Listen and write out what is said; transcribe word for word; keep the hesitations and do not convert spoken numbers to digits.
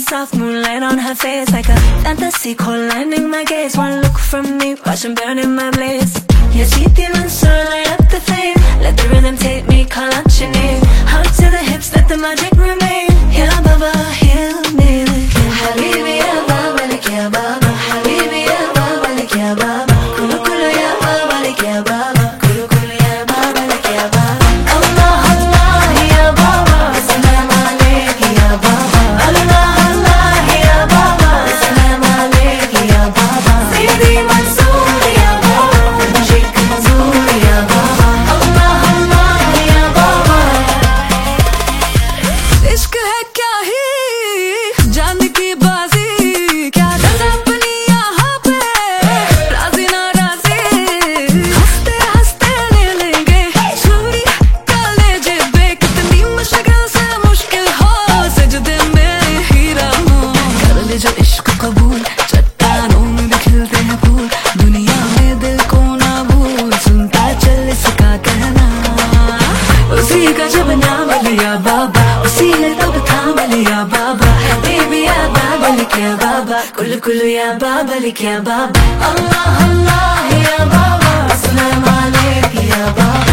soft moonlight on her face, like a fantasy lining my gaze. One look from me, watch him burn in my blaze. Yeah, she feeling so light up the flame. Let the rhythm take me, call out your name. Heart to the hips, let the magic remain. Yeah, Baba, heal me again. Habibi, ya Baba, like ya Baba. Habibi, ya Baba, like ya Baba. Kulu kulu ya Baba, like ya Baba. Kulu kulu ya Baba, like ya Baba. Allah, Allah, ya Baba. Salam alayk, ya Baba. Allah, Allah, ya Baba. Salam alayk, ya Baba. Sayyidi Mansoor, ya Baba. Sheikh Mansoor, ya Baba. Allah, Allah, ya Baba. इश्क है क्या ही जान की बाजी, क्या डरा अपनी यहाँ पे राजी ना राजी। हंसते हंसते ले लेंगे छुरी काले जेबे, कितनी मुश्किल से मुश्किल हो सजदे में हीरा हो। कर ले जो इश्क कबूल, चट्टानों में भी खिलते हैं फूल। दुनिया में दिल को ना भूल, सुनता चल इसका कहना। उसी का जब नाम लिया बाबा, उसी ने तब थाम लिया बाबा। हबीबी या बाबा लिखे बाबा, कुल कुल या बाबा लिखे बाबा। अल्लाह अल्लाह या बाबा, अस्सलाम वालेकुम या बाबा।